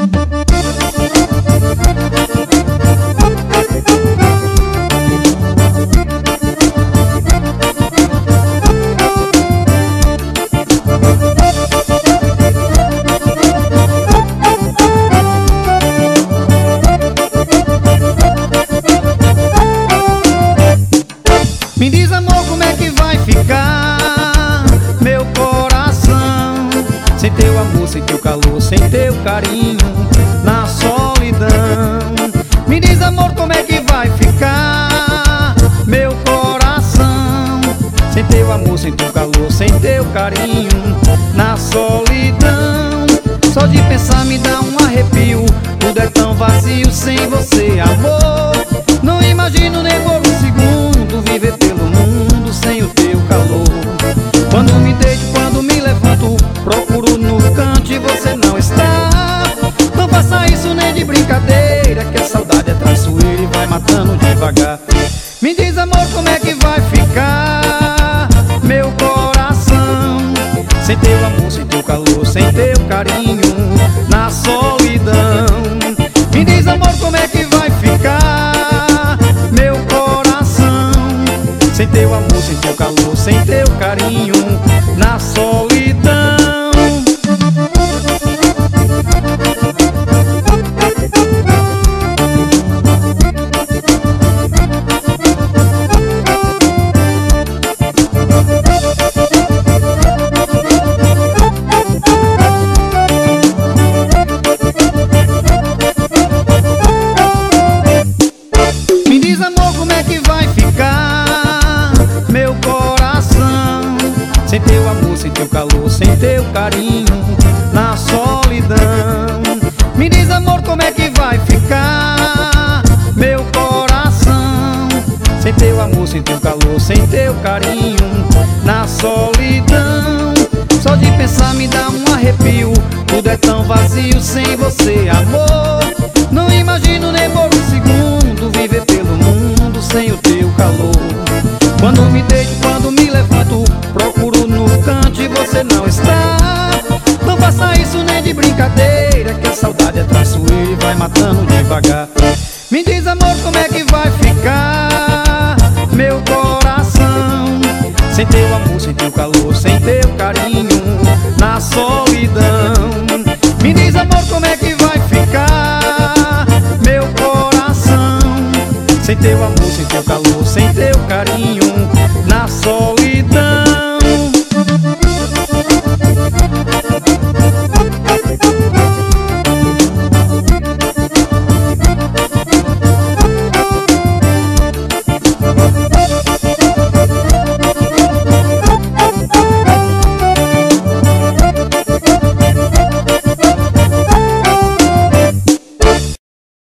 Me diz, amor, como é que vai ficar meu coração sem teu amor, sem teu calor, sem teu carinho, na solidão. Me diz, amor, como é que vai ficar meu coração sem teu amor, sem teu calor, sem teu carinho, na solidão. Só de pensar me dá um arrepio, tudo é tão vazio sem você, amor. Não imagino nem por um segundo viver pelo mundo sem o teu calor. Quando me deito, quando me levanto, procuro no canto e você não está. Não faça isso nem de brincadeira, que a saudade é traiçoeira e vai matando devagar. Me diz, amor, como é que vai ficar meu coração sem teu amor, sem teu calor, sem teu carinho, na solidão. Me diz, amor, como é que vai ficar meu coração sem teu amor, sem teu calor, sem teu carinho, na solidão. Me diz, amor, como é que vai ficar meu coração sem teu amor, sem teu calor, sem teu carinho, na solidão. Me diz, amor, como é que vai ficar meu coração sem teu amor, sem teu calor, sem teu carinho, na solidão. Só de pensar me dá um arrepio, tudo é tão vazio sem você, amor. Não imagino nem por um segundo viver pelo mundo sem o teu calor. Quando me deito, quando me levanto, procuro no canto e você não está. Não faça isso nem de brincadeira, que a saudade é traiçoeira e vai matando devagar. Me diz, amor, como é que vai ficar meu coração sem teu amor, sem teu calor, sem teu carinho, na solidão. Me diz, amor, como é que vai ficar meu coração sem teu amor,